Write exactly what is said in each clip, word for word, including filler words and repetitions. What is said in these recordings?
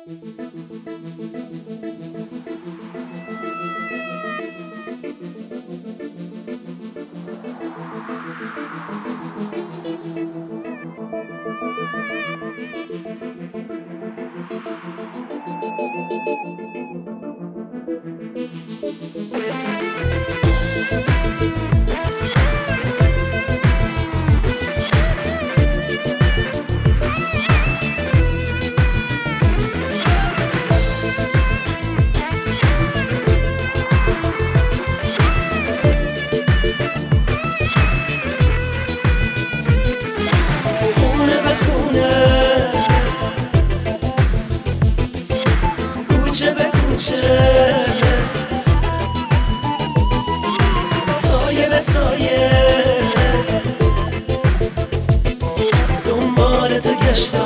سایه به سایه دنبال تو گشتم،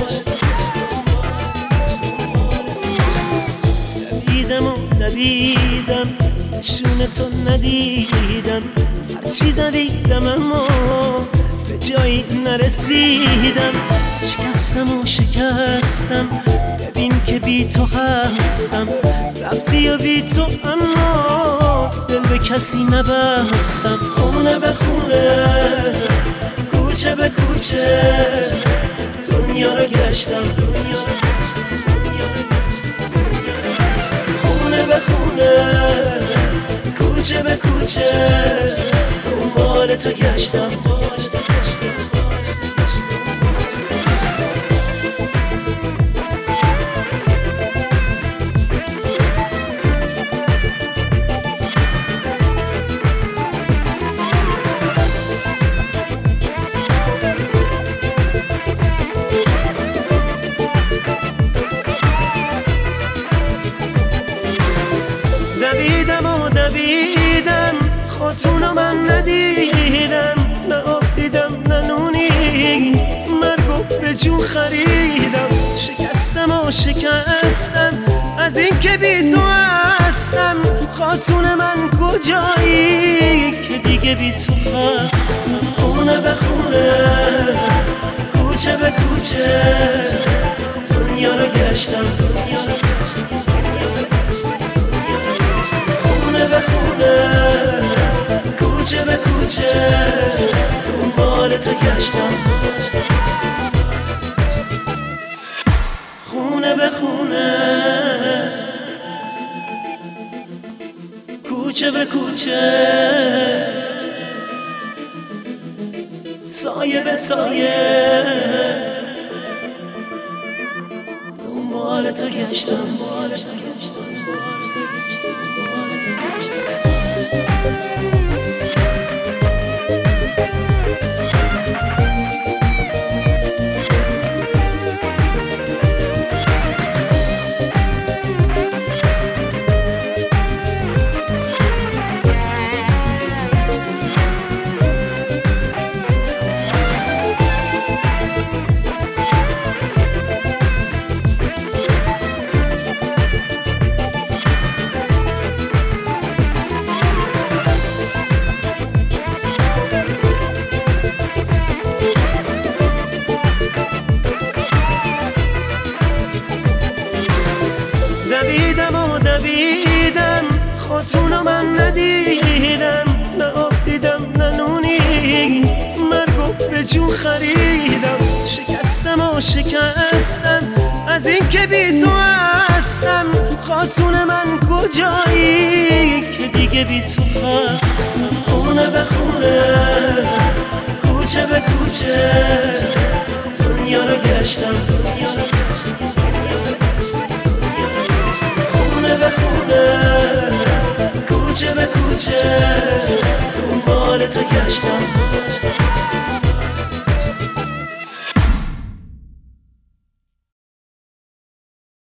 دویدم و دویدم نشون تو ندیدم، هرچی دویدم اما به جایی نرسیدم. شکستم و شکستم ببین که بی تو هستم، رفتی و بی تو اما دل به کسی نبستم. خونه به خونه کوچه به کوچه دنیا رو گشتم، خونه به خونه کوچه به کوچه دنبال تو گشتم. دویدم و دویدم خاتونو من ندیدم، نه آب دیدم نه نونی، مرگو به جون خریدم. شکستم و شکستم از این که بی تو هستم، خاتون من کجایی که دیگه بی تو هستم. خونه به خونه کوچه به کوچه دنیا رو گشتم، خونه به خونه کوچه به کوچه دنبال تو گشتم، خونه به خونه کوچه به کوچه سایه به سایه دنبال تو گشتم، دنبال تو گشتم، دنبال تو گشتم، دنبال تو گشتم. دویدم و دویدم خاتونو من ندیدم، نه آب دیدم نه نونی، مرگو به جون خریدم. شکستم و شکستم از این که بی تو هستم، خاتون من کجایی که دیگه بی تو هستم. خونه به خونه کوچه به کوچه دنیا رو گشتم، خونه به خونه کوچه به کوچه دنبال تو گشتم.